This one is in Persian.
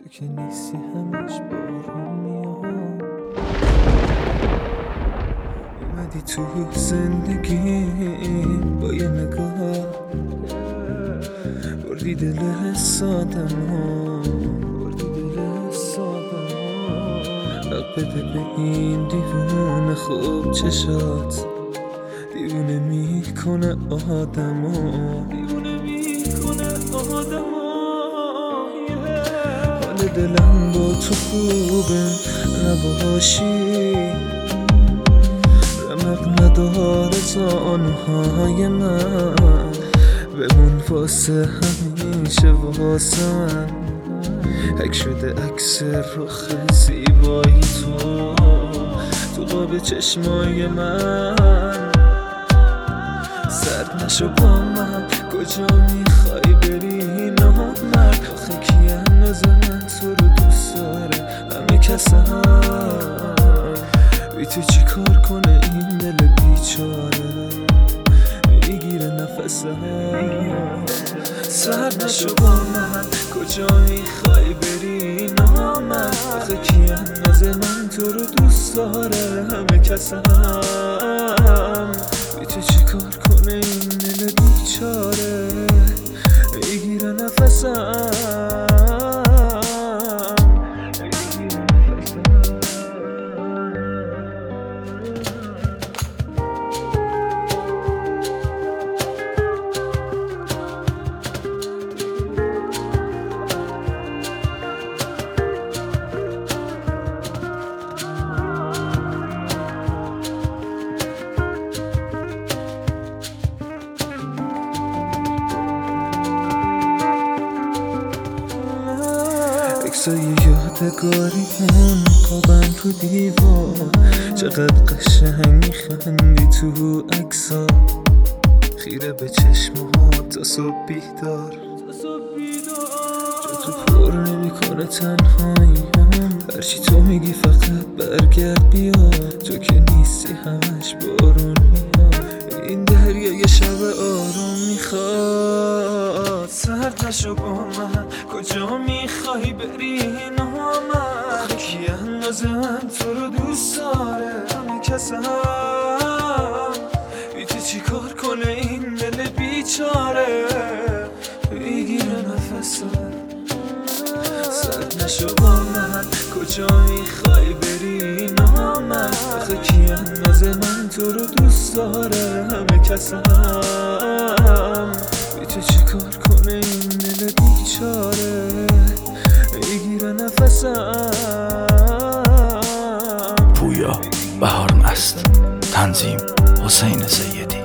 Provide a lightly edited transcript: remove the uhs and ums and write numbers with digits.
تو که نیستی همش بارون میاد. اومدی تو زندگی با یه نگاه، بردی دل سادمو، حق بده به این دیوونه. خوب چشات دیوونه میکنه آدمو، حال دلم با تو خوبه نباشی، رمق نداره زانوهای من، بمون واسه همیشه واسه من. حک شده عکس رخ زیبایی تو قاب چشمای من. سرد نشو با من، کجا میخوای بری نامرد؟ آخه کی انداز من تو رو دوست داره؟ همه کسم بی تو چی کار کنه این دل بیچاره، میگیره نفسم. سرد نشو با من، کجا میخوای بری نامرد؟ آخه کی انداز من تو رو دوست داره؟ همه کسم بی تو چی کار کنه این دل بیچاره، میگیره نفسم. عکسای یادگاریمون خوابن تو دیوار، چقدر قشنگ میخندی تو عکسا، خیره به چشمات تا صبح بیدار. جا تو پر نمیکنه تنهاییم، هرچی تو میگی فقط برگرد بیا، تو که نیستی همش بارون میاد، این دریا یه شب آروم میخواد. سرد نشو با من، کجا میخوای بری نامرد؟ کی اندازه من تو رو دوست داره؟ همه کسم بی تو چی کار کنه این دل بیچاره، بگیره نفسم. سرد نشو با من، کجا میخوای بری نامرد؟ آخه کی اندازه من تو رو دوست داره؟ همه کسم بی تو چی کار کنه این دل بیچاره، بگیره نفسم. پویا بهار مست، تنظیم حسین سیدی.